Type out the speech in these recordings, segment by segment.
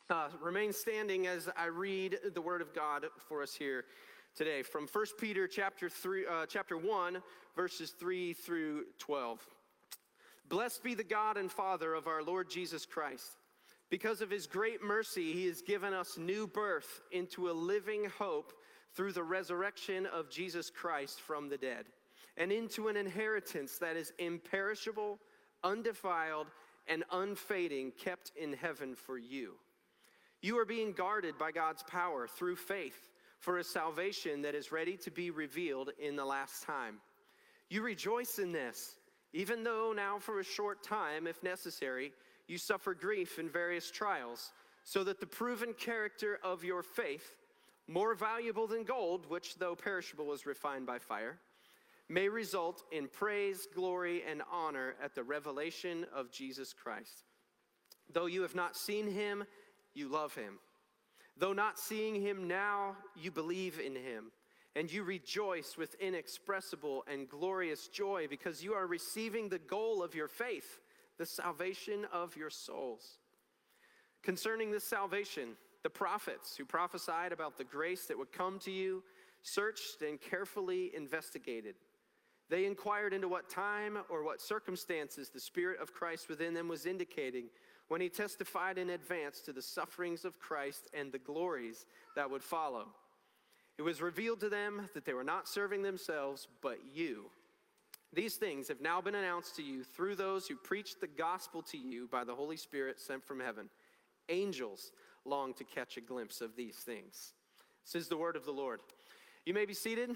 Remain standing as I read the Word of God for us here today from 1 Peter chapter 1, verses 3 through 12. Blessed be the God and Father of our Lord Jesus Christ. Because of his great mercy, he has given us new birth into a living hope through the resurrection of Jesus Christ from the dead, and into an inheritance that is imperishable, undefiled, and unfading, kept in heaven for you. You are being guarded by God's power through faith for a salvation that is ready to be revealed in the last time. You rejoice in this, even though now for a short time, if necessary, you suffer grief in various trials, so that the proven character of your faith, more valuable than gold, which though perishable is refined by fire, may result in praise, glory, and honor at the revelation of Jesus Christ. Though you have not seen him, you love him. Though not seeing him now, you believe in him, and you rejoice with inexpressible and glorious joy because you are receiving the goal of your faith, the salvation of your souls. Concerning this salvation, the prophets who prophesied about the grace that would come to you searched and carefully investigated. They inquired into what time or what circumstances the Spirit of Christ within them was indicating when he testified in advance to the sufferings of Christ and the glories that would follow. It was revealed to them that they were not serving themselves, but you. These things have now been announced to you through those who preached the gospel to you by the Holy Spirit sent from heaven. Angels long to catch a glimpse of these things. This is the word of the Lord. You may be seated.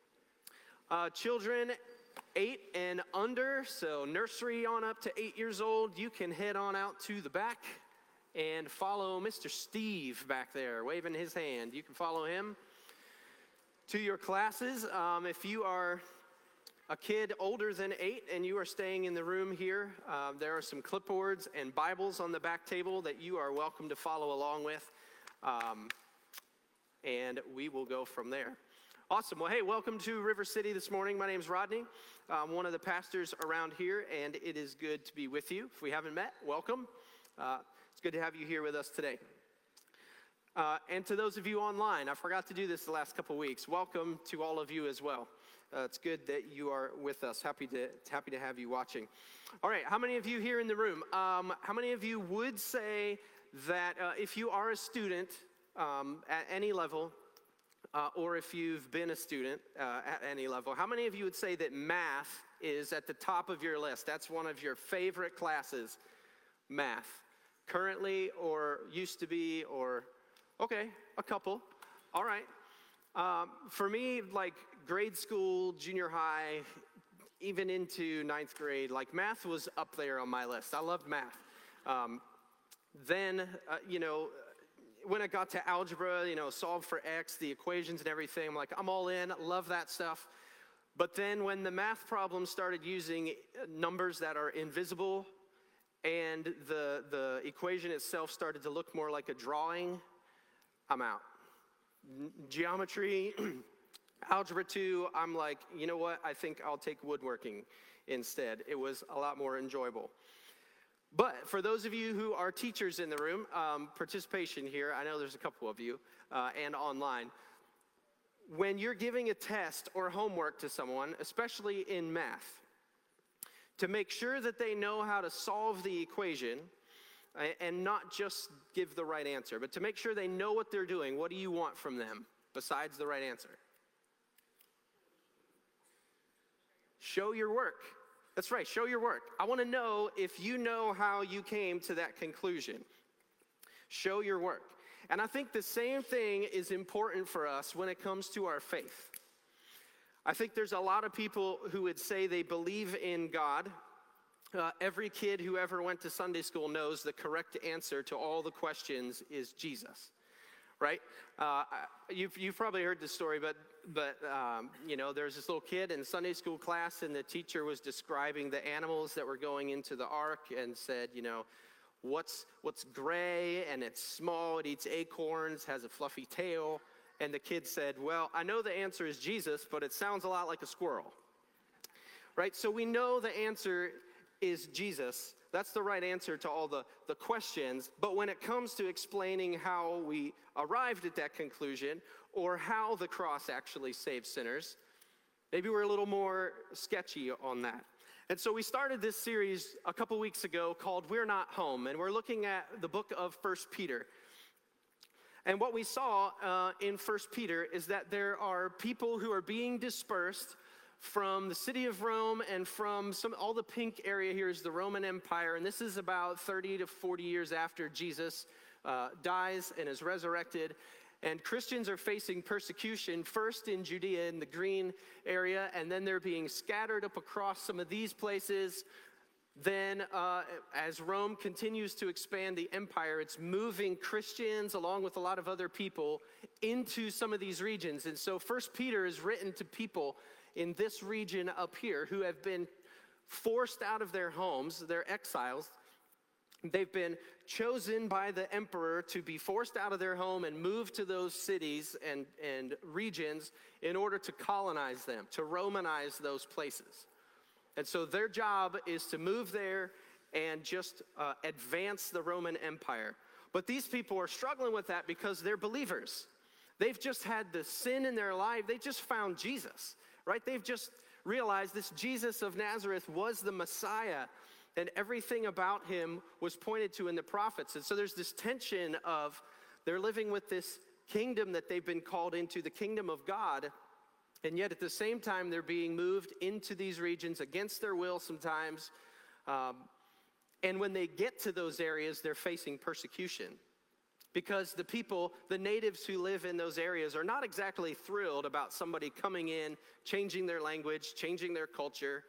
Children 8 and under, so nursery on up to 8 years old, you can head on out to the back and follow Mr. Steve back there, waving his hand. You can follow him to your classes. If you are a kid older than 8 and you are staying in the room here, there are some clipboards and Bibles on the back table that you are welcome to follow along with, and we will go from there. Awesome. Well, hey, welcome to River City this morning. My name is Rodney. I'm one of the pastors around here, and it is good to be with you. If we haven't met, welcome. It's good to have you here with us today. And to those of you online, I forgot to do this the last couple weeks. Welcome to all of you as well. It's good that you are with us. Happy to have you watching. All right, how many of you here in the room, how many of you would say that if you are a student at any level, or if you've been a student at any level, how many of you would say that math is at the top of your list? That's one of your favorite classes, math. Currently, or used to be, or, okay, a couple. All right. For me, like grade school, junior high, even into 9th grade, like math was up there on my list. I loved math. Then, when I got to algebra, solve for X, the equations and everything, I'm like, I'm all in, love that stuff. But then when the math problems started using numbers that are invisible and the equation itself started to look more like a drawing, I'm out. Geometry, algebra 2, I'm like, you know what, I think I'll take woodworking instead. It was a lot more enjoyable. But for those of you who are teachers in the room, participation here, I know there's a couple of you, and online. When you're giving a test or homework to someone, especially in math, to make sure that they know how to solve the equation and not just give the right answer, but to make sure they know what they're doing, what do you want from them besides the right answer? Show your work. That's right, show your work. I want to know if you know how you came to that conclusion. Show your work. And I think the same thing is important for us when it comes to our faith. I think there's a lot of people who would say they believe in God. Every kid who ever went to Sunday school knows the correct answer to all the questions is Jesus. Right? You've probably heard this story, but there's this little kid in Sunday school class, and the teacher was describing the animals that were going into the ark and said, what's gray and it's small, it eats acorns, has a fluffy tail. And the kid said, well, I know the answer is Jesus, but it sounds a lot like a squirrel. Right? So we know the answer is Jesus. That's the right answer to all the questions. But when it comes to explaining how we arrived at that conclusion or how the cross actually saves sinners, maybe we're a little more sketchy on that. And so we started this series a couple weeks ago called We're Not Home, and we're looking at the book of 1 Peter. And what we saw in 1 Peter is that there are people who are being dispersed from the city of Rome and from all the pink area here is the Roman Empire. And this is about 30 to 40 years after Jesus dies and is resurrected. And Christians are facing persecution, first in Judea in the green area, and then they're being scattered up across some of these places. Then as Rome continues to expand the empire, it's moving Christians along with a lot of other people into some of these regions. And so 1 Peter is written to people in this region up here who have been forced out of their homes, they're exiles. They've been chosen by the emperor to be forced out of their home and move to those cities and regions in order to colonize them, to Romanize those places. And so their job is to move there and just advance the Roman Empire. But these people are struggling with that because they're believers. They've just had the sin in their life. They just found Jesus, right? They've just realized this Jesus of Nazareth was the Messiah, and everything about him was pointed to in the prophets. And so there's this tension of they're living with this kingdom that they've been called into, the kingdom of God, and yet at the same time they're being moved into these regions against their will sometimes. And when they get to those areas, they're facing persecution. Because the people, the natives who live in those areas are not exactly thrilled about somebody coming in, changing their language, changing their culture,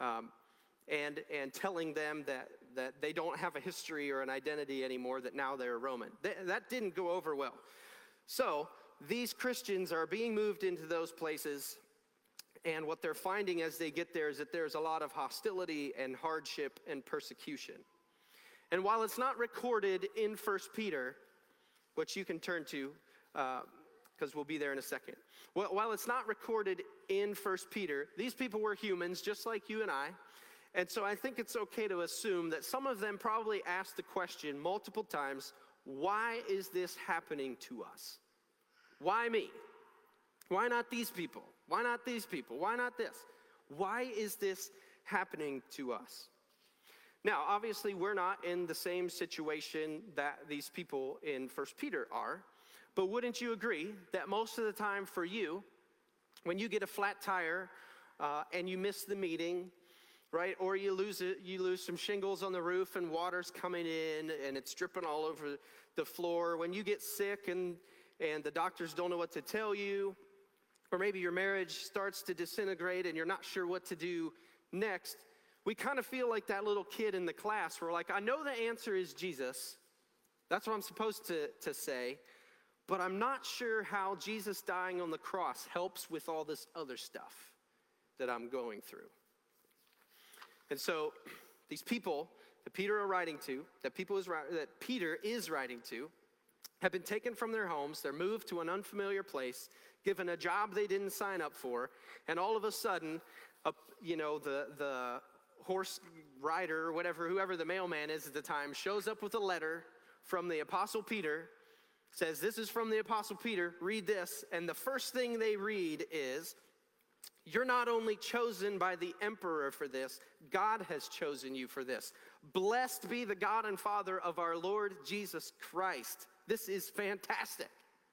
and telling them that they don't have a history or an identity anymore, that now they're Roman. That didn't go over well. So these Christians are being moved into those places, and what they're finding as they get there is that there's a lot of hostility and hardship and persecution. And while it's not recorded in 1 Peter, which you can turn to, because we'll be there in a second. While it's not recorded in 1 Peter, these people were humans just like you and I. And so I think it's okay to assume that some of them probably asked the question multiple times, why is this happening to us? Why me? Why not these people? Why not these people? Why not this? Why is this happening to us? Now, obviously, we're not in the same situation that these people in 1 Peter are, but wouldn't you agree that most of the time for you, when you get a flat tire and you miss the meeting, right, or you lose some shingles on the roof and water's coming in and it's dripping all over the floor, when you get sick and the doctors don't know what to tell you, or maybe your marriage starts to disintegrate and you're not sure what to do next, we kind of feel like that little kid in the class. We're like, I know the answer is Jesus. That's what I'm supposed to say. But I'm not sure how Jesus dying on the cross helps with all this other stuff that I'm going through. And so these people that Peter is writing to, that Peter is writing to, have been taken from their homes. They're moved to an unfamiliar place, given a job they didn't sign up for, and all of a sudden, the horse rider or whoever the mailman is at the time, shows up with a letter from the Apostle Peter, says, this is from the Apostle Peter, read this. And the first thing they read is, you're not only chosen by the emperor for this, God has chosen you for this. Blessed be the God and Father of our Lord Jesus Christ. This is fantastic.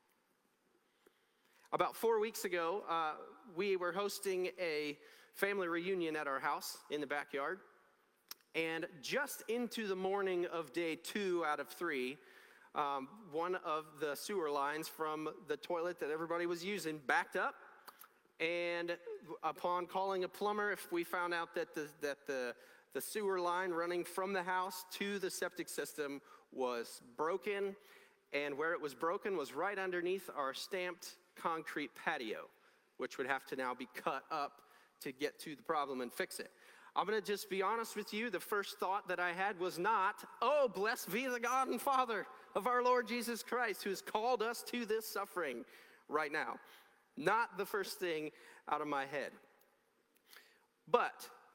About 4 weeks ago, we were hosting a family reunion at our house in the backyard. And just into the morning of day 2 out of 3, one of the sewer lines from the toilet that everybody was using backed up. And upon calling a plumber, if we found out that the sewer line running from the house to the septic system was broken, and where it was broken was right underneath our stamped concrete patio, which would have to now be cut up to get to the problem and fix it. I'm going to just be honest with you. The first thought that I had was not, oh, blessed be the God and Father of our Lord Jesus Christ, who has called us to this suffering right now. Not the first thing out of my head. But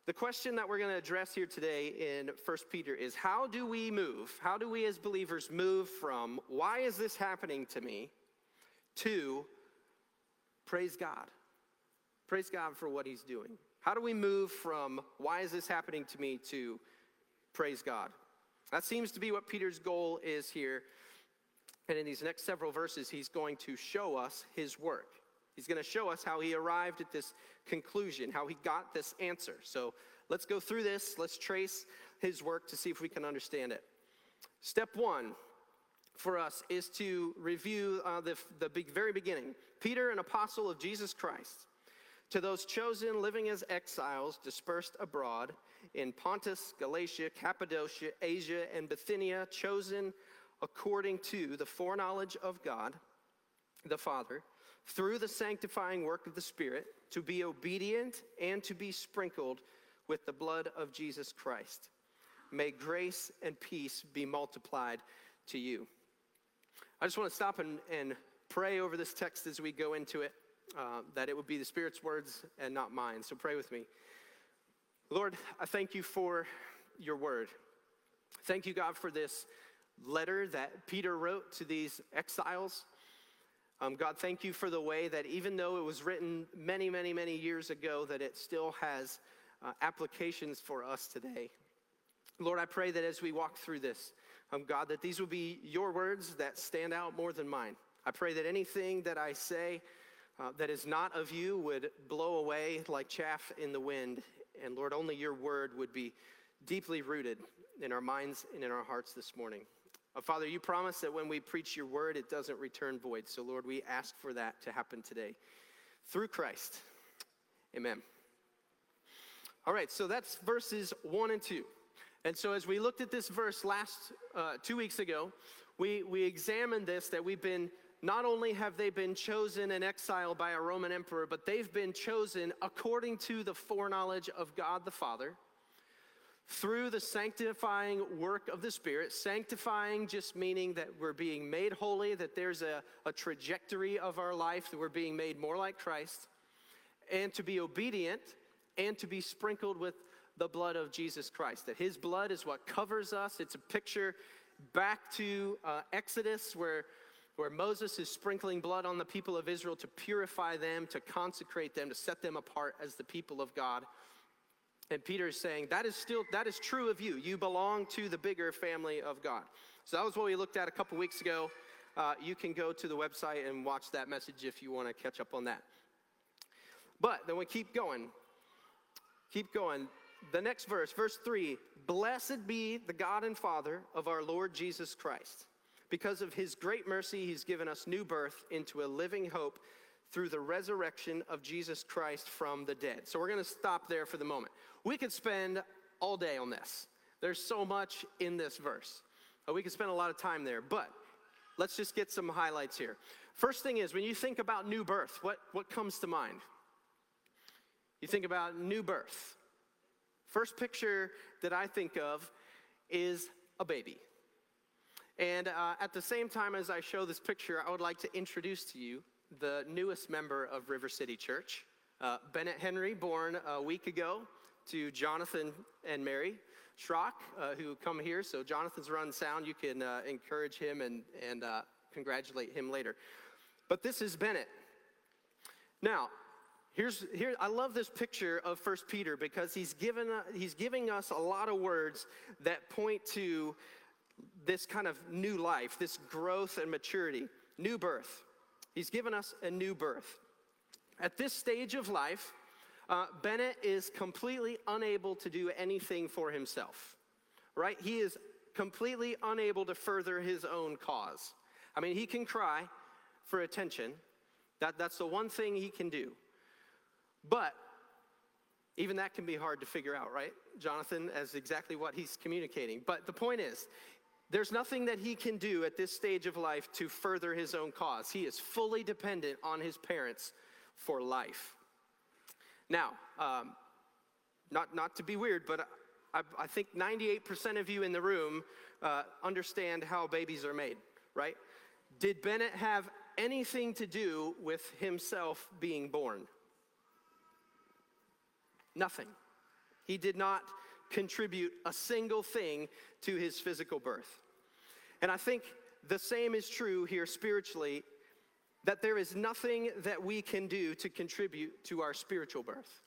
The question that we're going to address here today in 1 Peter is, how do we move? How do we as believers move from, why is this happening to me, to praise God? Praise God for what he's doing. How do we move from, why is this happening to me, to praise God? That seems to be what Peter's goal is here. And in these next several verses, he's going to show us his work. He's going to show us how he arrived at this conclusion, how he got this answer. So let's go through this. Let's trace his work to see if we can understand it. Step one for us is to review the very beginning. Peter, an apostle of Jesus Christ, to those chosen living as exiles dispersed abroad in Pontus, Galatia, Cappadocia, Asia, and Bithynia, chosen according to the foreknowledge of God, the Father, through the sanctifying work of the Spirit, to be obedient and to be sprinkled with the blood of Jesus Christ. May grace and peace be multiplied to you. I just want to stop and pray over this text as we go into it, that it would be the Spirit's words and not mine. So pray with me. Lord, I thank you for your word. Thank you, God, for this letter that Peter wrote to these exiles. God, thank you for the way that even though it was written many, many, many years ago, that it still has applications for us today. Lord, I pray that as we walk through this, God, that these will be your words that stand out more than mine. I pray that anything that I say that is not of you would blow away like chaff in the wind. And Lord, only your word would be deeply rooted in our minds and in our hearts this morning. Father, you promise that when we preach your word, it doesn't return void. So, Lord, we ask for that to happen today through Christ. Amen. All right, so that's verses 1 and 2. And so as we looked at this verse 2 weeks ago, we examined this, that we've been, not only have they been chosen and exiled by a Roman emperor, but they've been chosen according to the foreknowledge of God the Father, through the sanctifying work of the Spirit. Sanctifying just meaning that we're being made holy, that there's a trajectory of our life, that we're being made more like Christ, and to be obedient, and to be sprinkled with the blood of Jesus Christ. That his blood is what covers us. It's a picture back to Exodus where Moses is sprinkling blood on the people of Israel to purify them, to consecrate them, to set them apart as the people of God. And Peter is saying, that is true of you. You belong to the bigger family of God. So that was what we looked at a couple weeks ago. You can go to the website and watch that message if you want to catch up on that. But then we keep going. The next verse, verse 3, blessed be the God and Father of our Lord Jesus Christ. Because of his great mercy, he's given us new birth into a living hope through the resurrection of Jesus Christ from the dead. So we're going to stop there for the moment. We could spend all day on this. There's so much in this verse. We could spend a lot of time there, but let's just get some highlights here. First thing is, when you think about new birth, what comes to mind? You think about new birth. First picture that I think of is a baby. And at the same time as I show this picture, I would like to introduce to you the newest member of River City Church, Bennett Henry, born a week ago to Jonathan and Mary Schrock, who come here. So Jonathan's running sound. You can encourage him and congratulate him later. But this is Bennett. Now, here I love this picture of 1 Peter because he's giving us a lot of words that point to this kind of new life, this growth and maturity, new birth. He's given us a new birth. At this stage of life, Bennett is completely unable to do anything for himself, right? He is completely unable to further his own cause. I mean, he can cry for attention. That's the one thing he can do. But even that can be hard to figure out, right, Jonathan, as exactly what he's communicating. But the point is, there's nothing that he can do at this stage of life to further his own cause. He is fully dependent on his parents for life. Now, not to be weird, but I think 98% of you in the room understand how babies are made, right? Did Bennett have anything to do with himself being born? Nothing. He did not contribute a single thing to his physical birth. And I think the same is true here spiritually, that there is nothing that we can do to contribute to our spiritual birth.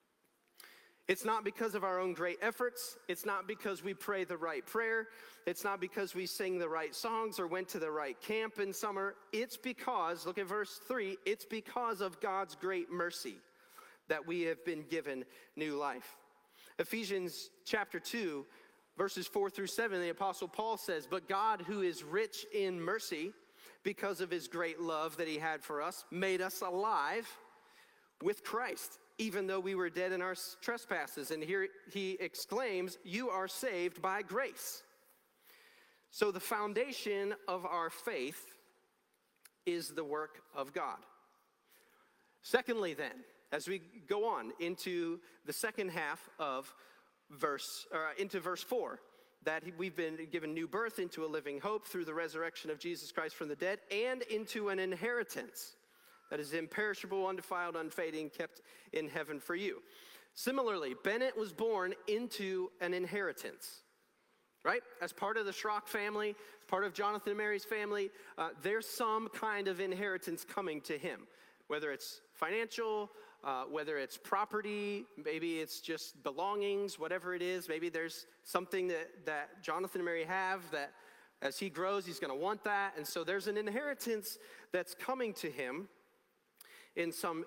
It's not because of our own great efforts. It's not because we pray the right prayer. It's not because we sing the right songs or went to the right camp in summer. It's because, look at verse 3, it's because of God's great mercy that we have been given new life. Ephesians chapter 2, verses 4 through 7, the Apostle Paul says, "But God, who is rich in mercy, because of his great love that he had for us, made us alive with Christ, even though we were dead in our trespasses." And here he exclaims, "You are saved by grace." So the foundation of our faith is the work of God. Secondly then, as we go on into the second half of verse 4, that we've been given new birth into a living hope through the resurrection of Jesus Christ from the dead, and into an inheritance that is imperishable, undefiled, unfading, kept in heaven for you. Similarly, Bennett was born into an inheritance, right? As part of the Schrock family, as part of Jonathan and Mary's family, there's some kind of inheritance coming to him, whether it's financial, whether it's property, maybe it's just belongings, whatever it is. Maybe there's something that Jonathan and Mary have that as he grows, he's going to want that. And so there's an inheritance that's coming to him in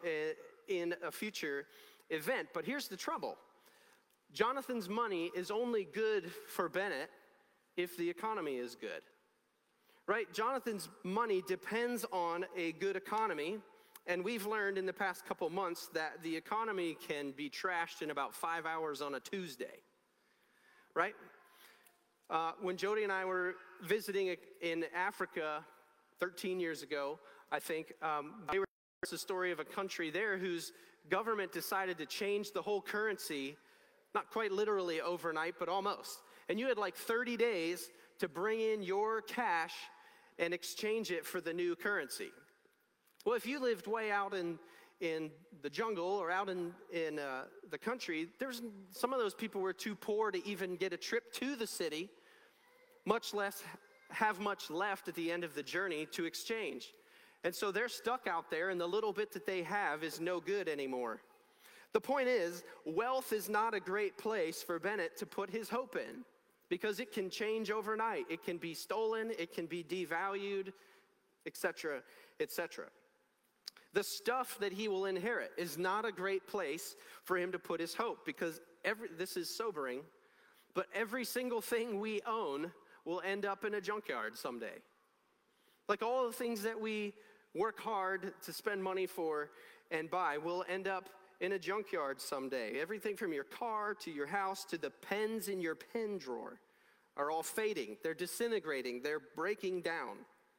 a future event. But here's the trouble. Jonathan's money is only good for Bennett if the economy is good, right? Jonathan's money depends on a good economy. And we've learned in the past couple months that the economy can be trashed in about 5 hours on a Tuesday, right? When Jody and I were visiting in Africa 13 years ago, I think, it's a story of a country there whose government decided to change the whole currency, not quite literally overnight, but almost. And you had like 30 days to bring in your cash and exchange it for the new currency. Well, if you lived way out in the jungle or out in the country, some of those people were too poor to even get a trip to the city, much less have much left at the end of the journey to exchange. And so they're stuck out there, and the little bit that they have is no good anymore. The point is, wealth is not a great place for Bennett to put his hope in, because it can change overnight. It can be stolen, it can be devalued, etc., etc. The stuff that he will inherit is not a great place for him to put his hope, because this is sobering, but every single thing we own will end up in a junkyard someday. Like all the things that we work hard to spend money for and buy will end up in a junkyard someday. Everything from your car to your house to the pens in your pen drawer are all fading. They're disintegrating. They're breaking down.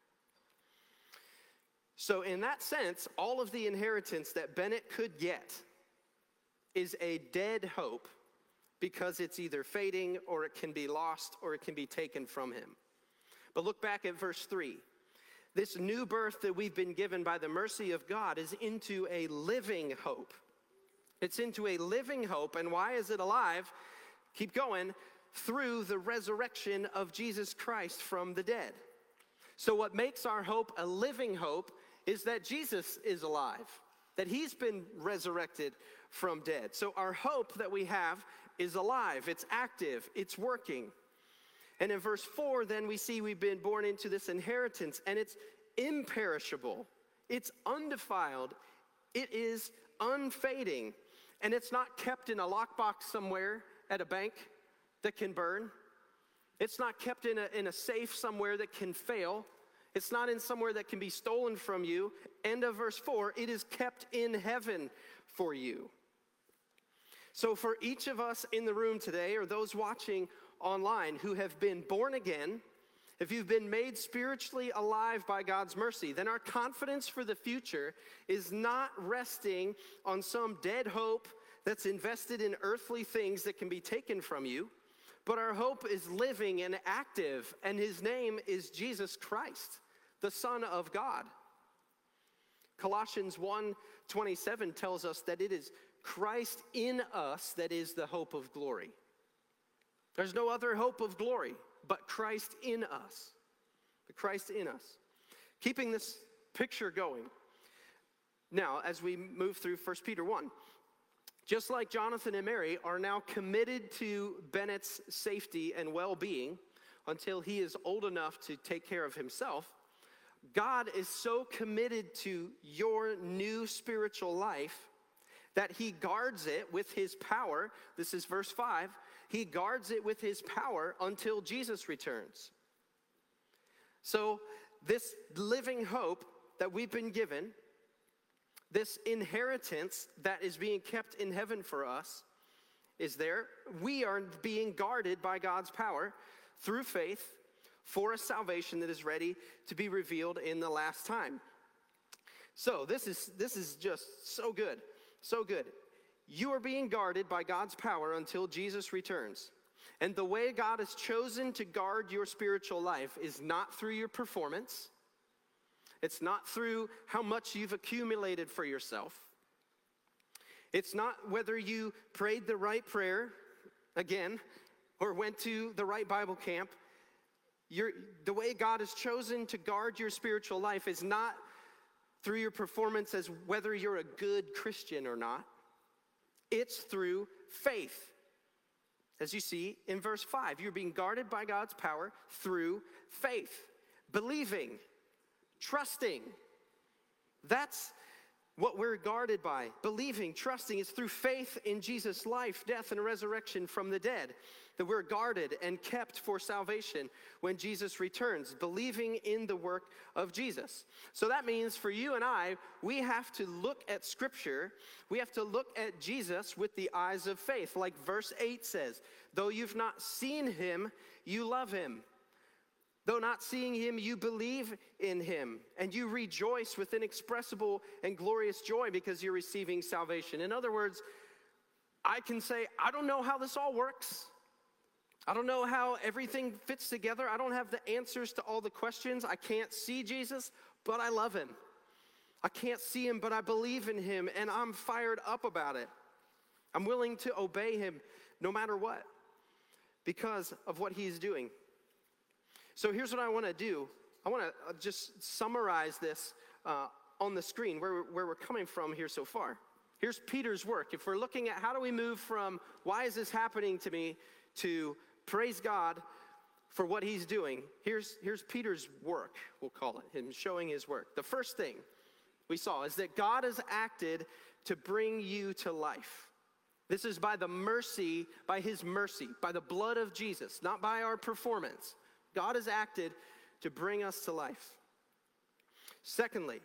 So in that sense, all of the inheritance that Bennett could get is a dead hope, because it's either fading or it can be lost or it can be taken from him. But look back at verse 3. This new birth that we've been given by the mercy of God is into a living hope. It's into a living hope. And why is it alive? Keep going. Through the resurrection of Jesus Christ from the dead. So what makes our hope a living hope is that Jesus is alive, that he's been resurrected from dead. So our hope that we have is alive, it's active, it's working. And in verse 4, then we see we've been born into this inheritance, and it's imperishable, it's undefiled, it is unfading, and it's not kept in a lockbox somewhere at a bank that can burn. It's not kept in a safe somewhere that can fail. It's not in somewhere that can be stolen from you. End of verse 4, it is kept in heaven for you. So for each of us in the room today, or those watching online who have been born again, if you've been made spiritually alive by God's mercy, then our confidence for the future is not resting on some dead hope that's invested in earthly things that can be taken from you, but our hope is living and active, and his name is Jesus Christ, the Son of God. Colossians 1:27 tells us that it is Christ in us that is the hope of glory. There's no other hope of glory but Christ in us. The Christ in us. Keeping this picture going. Now, as we move through 1 Peter 1, just like Jonathan and Mary are now committed to Bennett's safety and well-being until he is old enough to take care of himself, God is so committed to your new spiritual life that he guards it with his power. This is verse 5. He guards it with his power until Jesus returns. So this living hope that we've been given, this inheritance that is being kept in heaven for us, is there. We are being guarded by God's power through faith for a salvation that is ready to be revealed in the last time. So this is just so good, so good. You are being guarded by God's power until Jesus returns. And the way God has chosen to guard your spiritual life is not through your performance. It's not through how much you've accumulated for yourself. It's not whether you prayed the right prayer, again, or went to the right Bible camp. The way God has chosen to guard your spiritual life is not through your performance as whether you're a good Christian or not. It's through faith. As you see in verse 5, you're being guarded by God's power through faith. Believing, trusting. That's what we're guarded by. Believing, trusting is through faith in Jesus' life, death, and resurrection from the dead. That we're guarded and kept for salvation when Jesus returns, believing in the work of Jesus. So that means for you and I, we have to look at Scripture, we have to look at Jesus with the eyes of faith. Like verse 8 says, though you've not seen him, you love him. Though not seeing him, you believe in him, and you rejoice with inexpressible and glorious joy because you're receiving salvation. In other words, I can say, I don't know how this all works. I don't know how everything fits together. I don't have the answers to all the questions. I can't see Jesus, but I love him. I can't see him, but I believe in him, and I'm fired up about it. I'm willing to obey him no matter what because of what he's doing. So here's what I want to do. I want to just summarize this on the screen, where we're coming from here so far. Here's Peter's work. If we're looking at how do we move from why is this happening to me to praise God for what he's doing, here's Peter's work, we'll call it, him showing his work. The first thing we saw is that God has acted to bring you to life. This is by his mercy, by the blood of Jesus, not by our performance. God has acted to bring us to life. Secondly,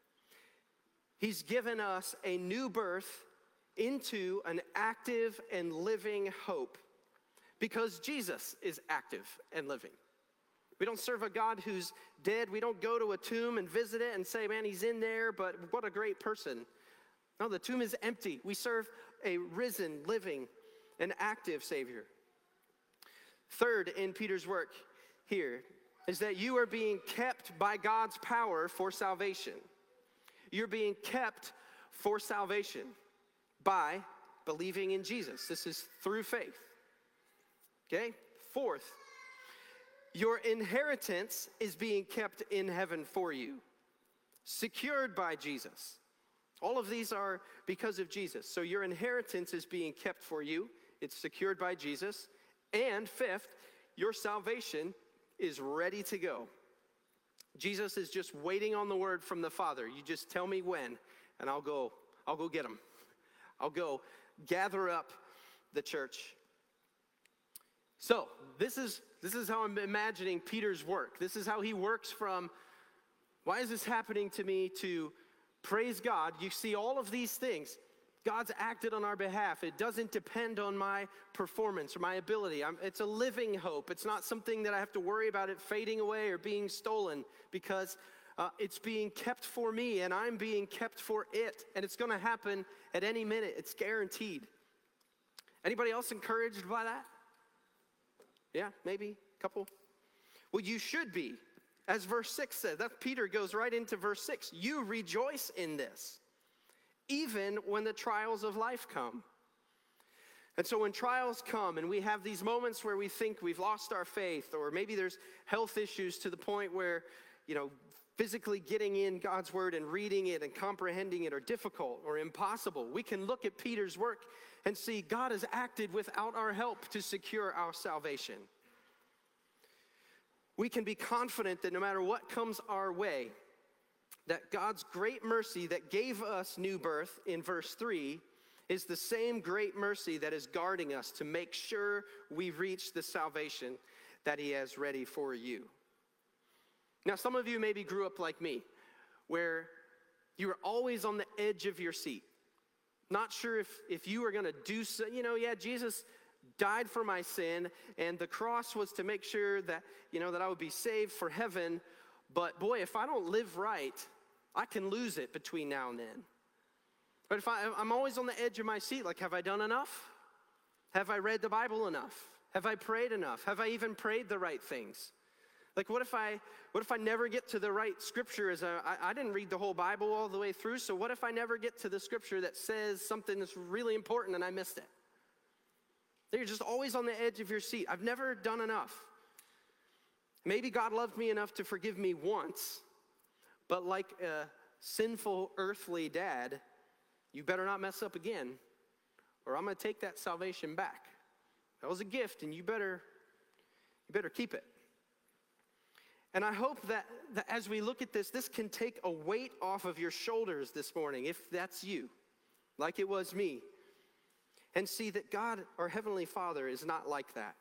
he's given us a new birth into an active and living hope because Jesus is active and living. We don't serve a God who's dead. We don't go to a tomb and visit it and say, man, he's in there, but what a great person. No, the tomb is empty. We serve a risen, living, and active Savior. Third, in Peter's work here, is that you are being kept by God's power for salvation. You're being kept for salvation by believing in Jesus. This is through faith. Okay? Fourth, your inheritance is being kept in heaven for you, secured by Jesus. All of these are because of Jesus. So your inheritance is being kept for you. It's secured by Jesus. And fifth, your salvation is ready to go. Jesus is just waiting on the word from the Father. You just tell me when, and I'll go get him. I'll go gather up the church. So this is how I'm imagining Peter's work. This is how he works from, why is this happening to me, to praise God. You see all of these things. God's acted on our behalf. It doesn't depend on my performance or my ability. It's a living hope. It's not something that I have to worry about it fading away or being stolen because it's being kept for me and I'm being kept for it. And it's going to happen at any minute. It's guaranteed. Anybody else encouraged by that? Yeah, maybe a couple. Well, you should be. As verse 6 says, that Peter goes right into verse 6. You rejoice in this. even when the trials of life come. And so when trials come and we have these moments where we think we've lost our faith, or maybe there's health issues to the point where, physically getting in God's word and reading it and comprehending it are difficult or impossible, we can look at Peter's work and see God has acted without our help to secure our salvation. We can be confident that no matter what comes our way, that God's great mercy that gave us new birth in verse 3 is the same great mercy that is guarding us to make sure we reach the salvation that he has ready for you. Now, some of you maybe grew up like me, where you were always on the edge of your seat. Not sure if you were going to do so. Jesus died for my sin, and the cross was to make sure that, that I would be saved for heaven. But boy, if I don't live right, I can lose it between now and then. But if I'm always on the edge of my seat, like, have I done enough? Have I read the Bible enough? Have I prayed enough? Have I even prayed the right things? Like, what if I never get to the right scripture? I didn't read the whole Bible all the way through, so what if I never get to the scripture that says something that's really important and I missed it? You're just always on the edge of your seat. I've never done enough. Maybe God loved me enough to forgive me once, but like a sinful earthly dad, you better not mess up again, or I'm going to take that salvation back. That was a gift, and you better keep it. And I hope that as we look at this can take a weight off of your shoulders this morning, if that's you, like it was me, and see that God, our Heavenly Father, is not like that.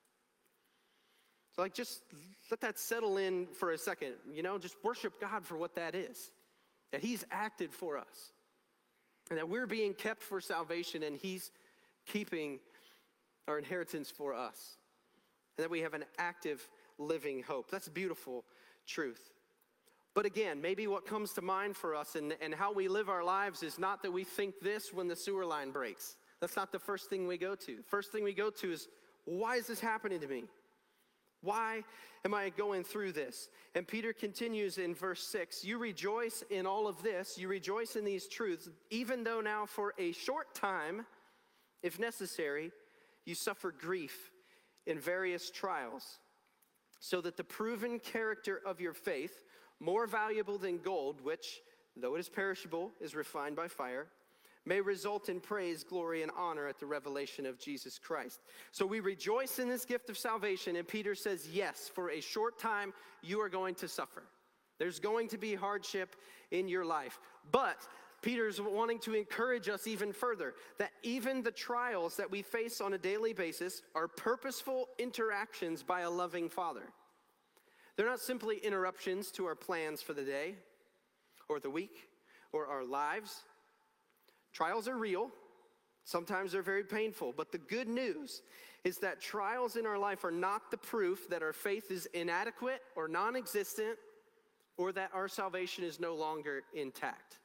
So just let that settle in for a second, just worship God for what that is, that he's acted for us, and that we're being kept for salvation, and he's keeping our inheritance for us, and that we have an active living hope. That's beautiful truth. But again, maybe what comes to mind for us and how we live our lives is not that we think this when the sewer line breaks. That's not the first thing we go to. First thing we go to is, why is this happening to me? Why am I going through this? And Peter continues in verse 6, you rejoice in all of this, you rejoice in these truths, even though now for a short time, if necessary, you suffer grief in various trials, so that the proven character of your faith, more valuable than gold, which, though it is perishable, is refined by fire, may result in praise, glory, and honor at the revelation of Jesus Christ. So we rejoice in this gift of salvation, and Peter says, yes, for a short time, you are going to suffer. There's going to be hardship in your life. But Peter's wanting to encourage us even further, that even the trials that we face on a daily basis are purposeful interactions by a loving Father. They're not simply interruptions to our plans for the day, or the week, or our lives. Trials are real. Sometimes they're very painful. But the good news is that trials in our life are not the proof that our faith is inadequate or non-existent, or that our salvation is no longer intact.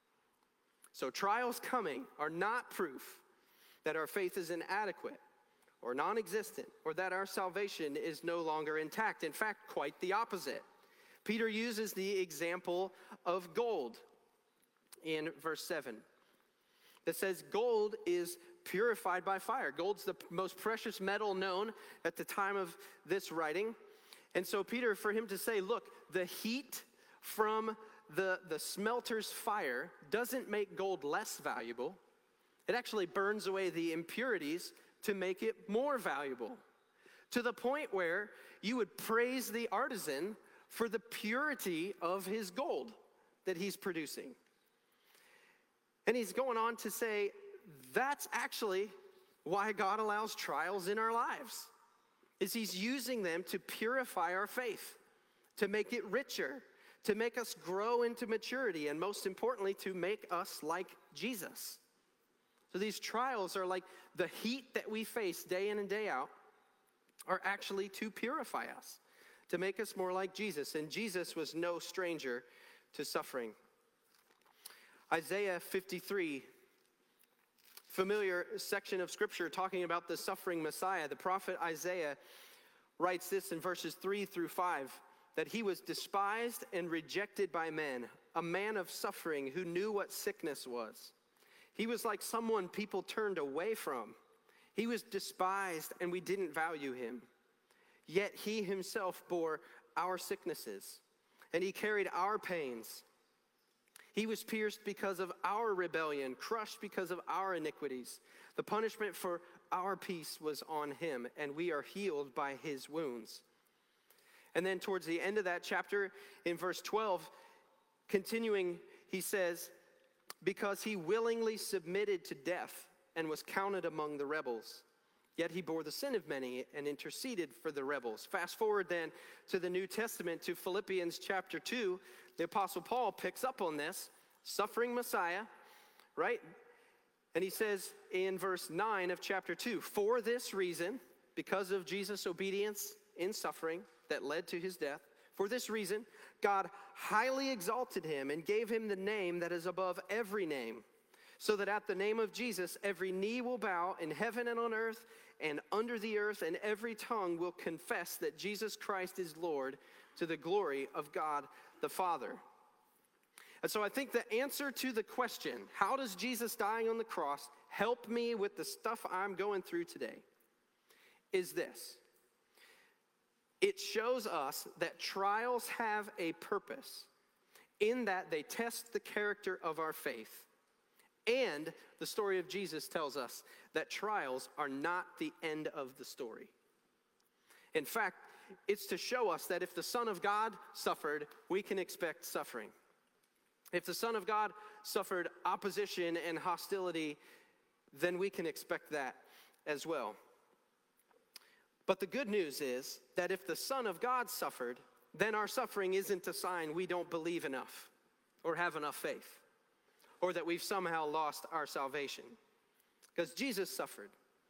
So trials coming are not proof that our faith is inadequate or non-existent, or that our salvation is no longer intact. In fact, quite the opposite. Peter uses the example of gold in verse 7 that says gold is purified by fire. Gold's the most precious metal known at the time of this writing. And so Peter, for him to say, look, the heat from the smelter's fire doesn't make gold less valuable. It actually burns away the impurities to make it more valuable, to the point where you would praise the artisan for the purity of his gold that he's producing. And he's going on to say, that's actually why God allows trials in our lives, is he's using them to purify our faith, to make it richer, to make us grow into maturity, and most importantly, to make us like Jesus. So these trials are like the heat that we face day in and day out are actually to purify us, to make us more like Jesus. And Jesus was no stranger to suffering. Isaiah 53, familiar section of scripture talking about the suffering Messiah. The prophet Isaiah writes this in verses 3 through 5. that he was despised and rejected by men, a man of suffering who knew what sickness was. He was like someone people turned away from. He was despised and we didn't value him. Yet he himself bore our sicknesses and he carried our pains. He was pierced because of our rebellion, crushed because of our iniquities. The punishment for our peace was on him, and we are healed by his wounds. And then towards the end of that chapter, in verse 12, continuing, he says, because he willingly submitted to death and was counted among the rebels. Yet he bore the sin of many and interceded for the rebels. Fast forward then to the New Testament, to Philippians chapter 2. The Apostle Paul picks up on this, suffering Messiah, right? And he says in verse 9 of chapter 2, for this reason, because of Jesus' obedience in suffering that led to his death, for this reason, God highly exalted him and gave him the name that is above every name, so that at the name of Jesus, every knee will bow in heaven and on earth and under the earth, and every tongue will confess that Jesus Christ is Lord, to the glory of God the Father. And so I think the answer to the question, how does Jesus dying on the cross help me with the stuff I'm going through today, is this. It shows us that trials have a purpose in that they test the character of our faith. And the story of Jesus tells us that trials are not the end of the story. In fact, it's to show us that if the Son of God suffered, we can expect suffering. If the Son of God suffered opposition and hostility, then we can expect that as well. But the good news is that if the Son of God suffered, then our suffering isn't a sign we don't believe enough or have enough faith, or that we've somehow lost our salvation. Because Jesus suffered,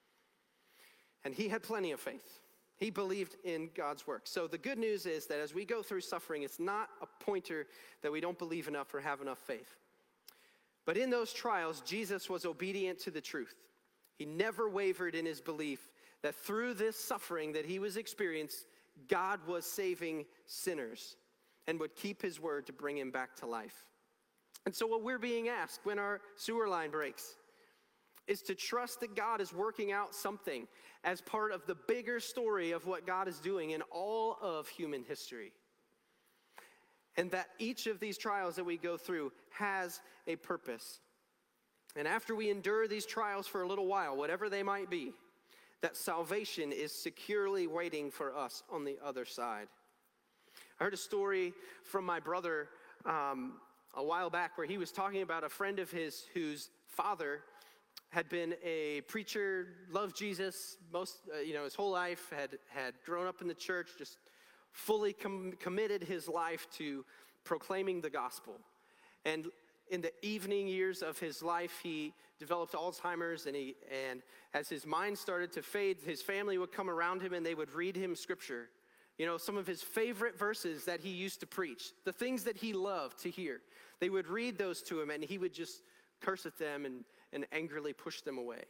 and he had plenty of faith. He believed in God's work. So the good news is that as we go through suffering, it's not a pointer that we don't believe enough or have enough faith. But in those trials, Jesus was obedient to the truth. He never wavered in his belief that through this suffering that he was experiencing, God was saving sinners and would keep his word to bring him back to life. And so what we're being asked when our sewer line breaks is to trust that God is working out something as part of the bigger story of what God is doing in all of human history. And that each of these trials that we go through has a purpose. And after we endure these trials for a little while, whatever they might be, that salvation is securely waiting for us on the other side. I heard a story from my brother a while back where he was talking about a friend of his whose father had been a preacher, loved Jesus his whole life, had grown up in the church, just fully committed his life to proclaiming the gospel. And in the evening years of his life, he developed Alzheimer's, and as his mind started to fade, his family would come around him and they would read him scripture. You know, some of his favorite verses that he used to preach, the things that he loved to hear. They would read those to him and he would just curse at them and angrily push them away.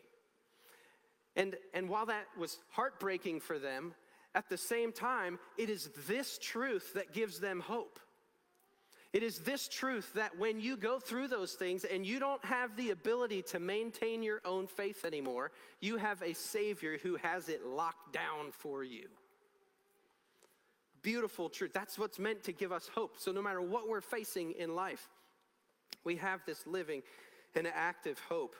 And while that was heartbreaking for them, at the same time, it is this truth that gives them hope. It is this truth that when you go through those things and you don't have the ability to maintain your own faith anymore, you have a Savior who has it locked down for you. Beautiful truth. That's what's meant to give us hope. So no matter what we're facing in life, we have this living and active hope.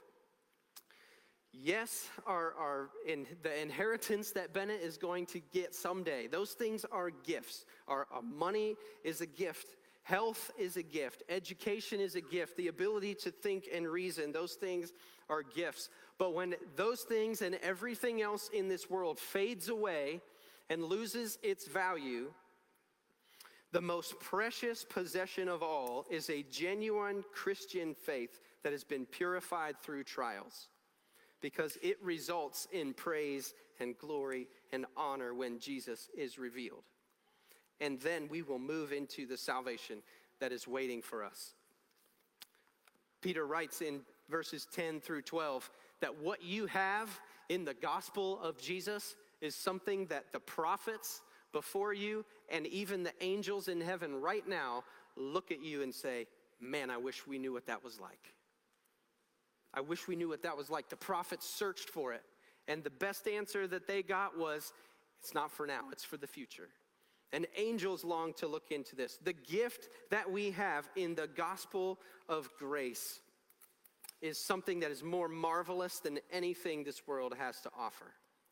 Yes, the inheritance that Bennett is going to get someday, those things are gifts. Our money is a gift. Health is a gift. Education is a gift. The ability to think and reason, those things are gifts. But when those things and everything else in this world fades away and loses its value, the most precious possession of all is a genuine Christian faith that has been purified through trials, because it results in praise and glory and honor when Jesus is revealed. And then we will move into the salvation that is waiting for us. Peter writes in verses 10 through 12 that what you have in the gospel of Jesus is something that the prophets before you, and even the angels in heaven right now look at you and say, man, I wish we knew what that was like. I wish we knew what that was like. The prophets searched for it, and the best answer that they got was, it's not for now, it's for the future. And angels long to look into this. The gift that we have in the gospel of grace is something that is more marvelous than anything this world has to offer.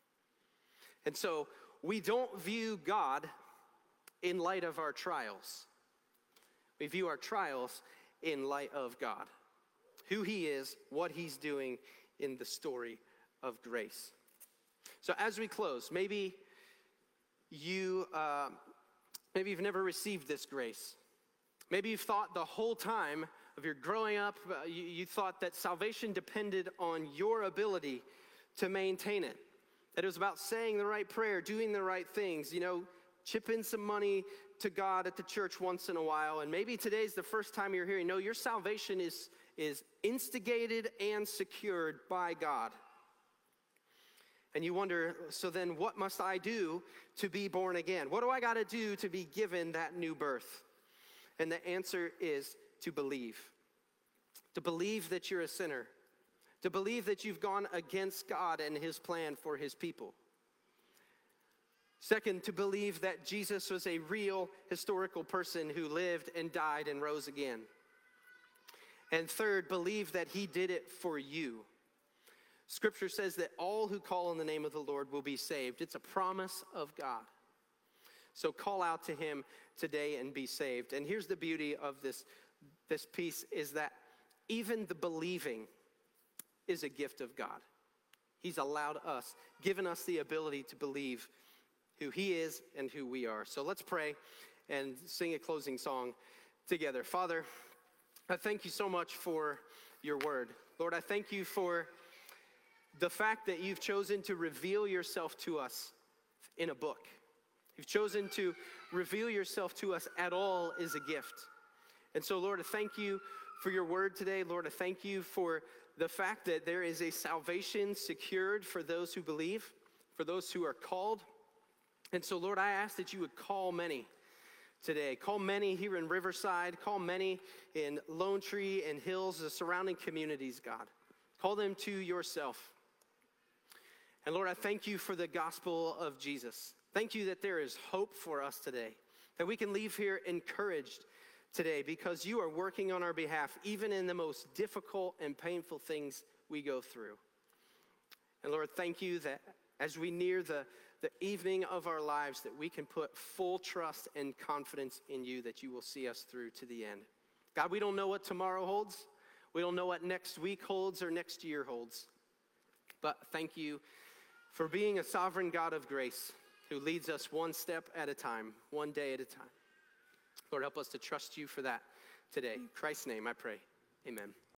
And so we don't view God in light of our trials. We view our trials in light of God, who he is, what he's doing in the story of grace. So as we close, maybe you've never received this grace. Maybe you've thought the whole time of your growing up, you thought that salvation depended on your ability to maintain it. That it was about saying the right prayer, doing the right things, chip in some money to God at the church once in a while. And maybe today's the first time you're hearing, no, your salvation is instigated and secured by God. And you wonder, so then what must I do to be born again? What do I got to do to be given that new birth? And the answer is to believe. To believe that you're a sinner. To believe that you've gone against God and his plan for his people. Second, to believe that Jesus was a real historical person who lived and died and rose again. And third, believe that he did it for you. Scripture says that all who call on the name of the Lord will be saved. It's a promise of God. So call out to him today and be saved. And here's the beauty of this piece is that even the believing is a gift of God. He's allowed us, given us the ability to believe who he is and who we are. So let's pray and sing a closing song together. Father, I thank you so much for your word. Lord, I thank you for the fact that you've chosen to reveal yourself to us in a book. You've chosen to reveal yourself to us at all is a gift. And so, Lord, I thank you for your word today. Lord, I thank you for the fact that there is a salvation secured for those who believe, for those who are called. And so, Lord, I ask that you would call many today. Call many here in Riverside. Call many in Lone Tree and Hills, the surrounding communities, God. Call them to yourself. And Lord, I thank you for the gospel of Jesus. Thank you that there is hope for us today, that we can leave here encouraged today because you are working on our behalf, even in the most difficult and painful things we go through. And Lord, thank you that as we near the evening of our lives, that we can put full trust and confidence in you, that you will see us through to the end. God, we don't know what tomorrow holds. We don't know what next week holds or next year holds. But thank you for being a sovereign God of grace who leads us one step at a time, one day at a time. Lord, help us to trust you for that today. In Christ's name I pray, amen.